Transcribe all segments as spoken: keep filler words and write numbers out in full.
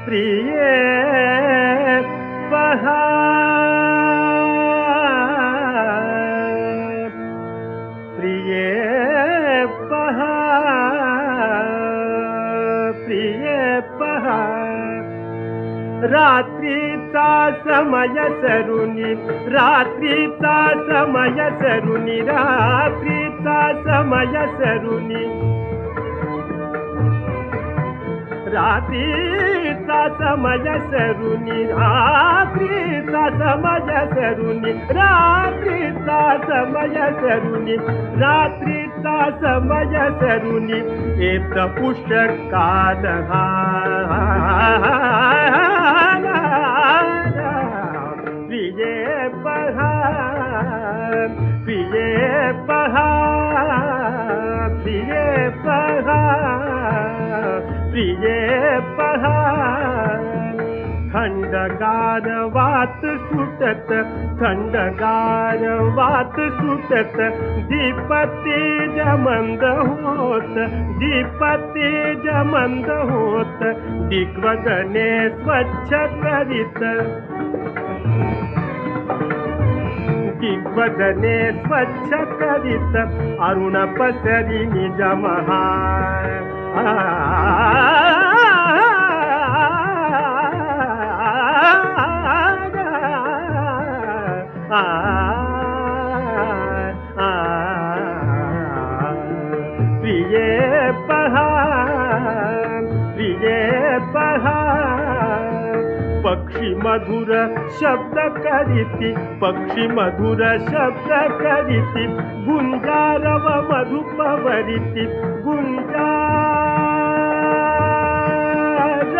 प्रिय बहार, प्रिय बहार, प्रिय बहार. रात्रीचा समय सरुनी, रात्रीचा समय सरुनी, रात्रीचा समय सरुनी, रात्रीचा समय सरुनी, रात्रीचा समय सरुनी, रात्रीचा समय सरुनी, रात्रीचा समय सरुनी, येत पुष्यकाल हा. प्रिय बहार, प्रिय बहार, प्रिय बहार, प्रिय बहार. थंडगार वात सुटत, थंडगार वात सुटत, दीपतेज मंद होत, दीपतेज मंद होत, दिग्वदने स्वच्छ करीत, दिग्वदने स्वच्छ करीत, अरुण पसरी निज महार. प्रिय बहार, प्रिय बहार. पक्षी मधुर शब्द करीती, पक्षी मधुर शब्द करीती, गुंजारव मधुप वरिती, गुंजार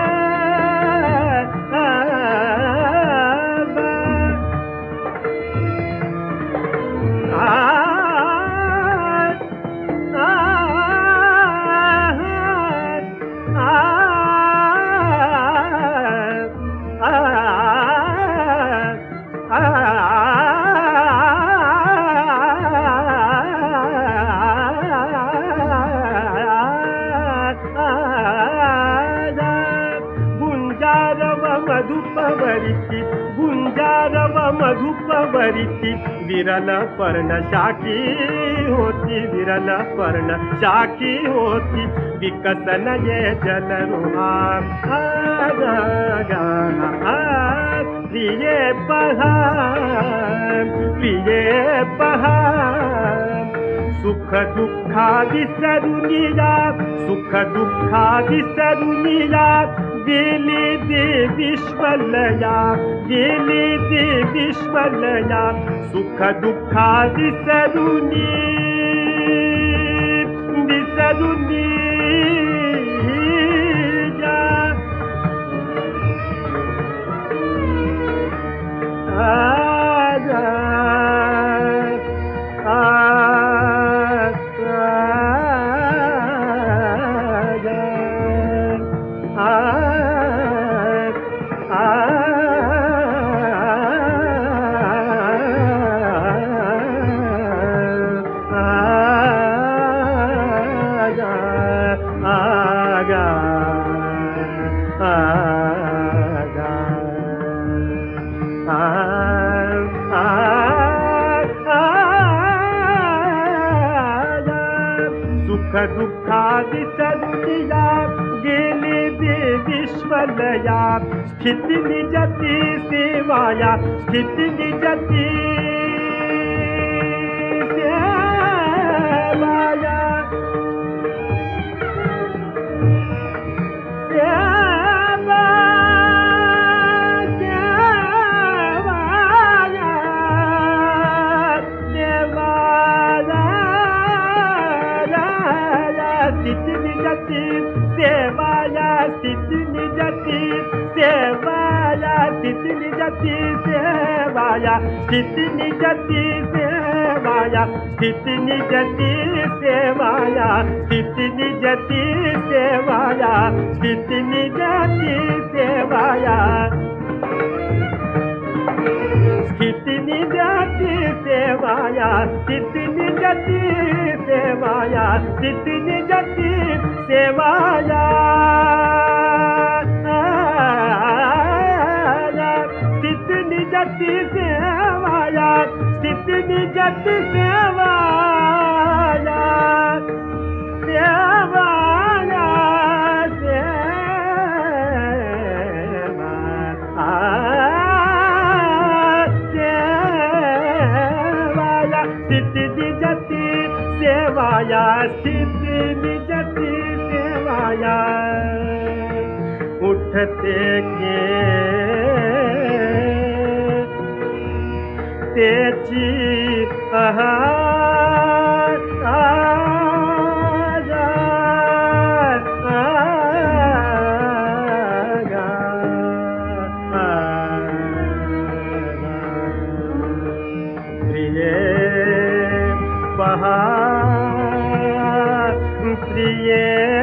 मधुपवरिती, गुंजारव मधुपवरिती, विरल पर्ण शाखी होती, विरल पर्ण शाखी होती, विकसन ये जलरुहार. प्रिय बहार, प्रिय बहार. सुख दुःखादि सरुनिया, सुख दुःखादि सरुनिया, गेली दे विश्वलया, गेली दे विश्वलया, सुख दुःखादि सरुनी, विसरुनी जा. आजा सुख दुःखादि सरुनिया, गेली दे विश्वलया, स्थिति निजती सेवाया, स्थिति निजती सेवाया, सेवा सेवाया, सेवाया, स्थिति निजती सेवाया, स्थिति निजती सेवाया, स्थिति निजती सेवाया, स्थिति निजती सेवाया, स्थिति निजती सेवाया, स्थिति निजती सेवाया, स्थिति निजती सेवाया, स्थिति निजती सेवाया, स्थिति निजती सेवाया, स्थिति निजती सेवाया. जति सेवाया सेवाया सेवा सेवाया स्थिति निजति सेवाया स्थिति निजति सेवाया उठते के तेजी आहार आजा आगा प्रिय पहाड़ प्रिय